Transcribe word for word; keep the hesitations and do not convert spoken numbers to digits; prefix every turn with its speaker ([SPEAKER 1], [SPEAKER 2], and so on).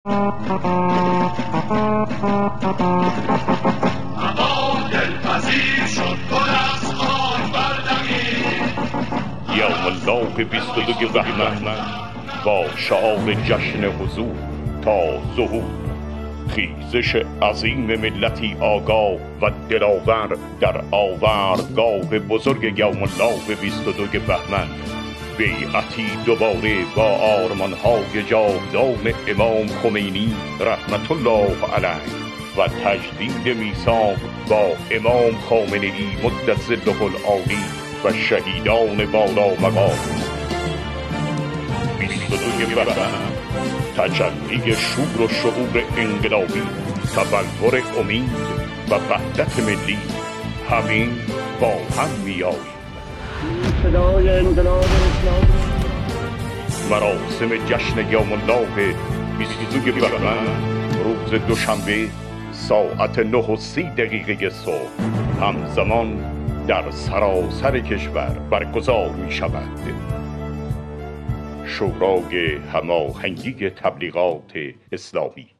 [SPEAKER 1] دلپذیر شد گل از خاک بردمید.
[SPEAKER 2] یوم الله بیست و دو بهمن با شعار جشن حضور تا ظهور، خیزش عظیم ملتی آگاه و دلاور در آوردگاه بزرگ یوم الله بیست و دو بهمن، بیعتی دوباره با آرمان‌های جاودان امام خمینی رحمت الله علیه و تجدید میثاق با امام خامنه‌ای مد ظله العالی و شهیدان بالا مقام. بیست و دو بهمن تجلی شور و شعور انقلابی، تبلور امید و وحدت ملی، همین با هم می‌آییم.
[SPEAKER 3] صدای انقلاب اسلامی.
[SPEAKER 2] مراسم جشن یوم الله بیست و دو بهمن روز دوشنبه ساعت نه و سی دقیقه صبح همزمان در سراسر کشور برگزار می شود. شورای هماهنگی تبلیغات اسلامی.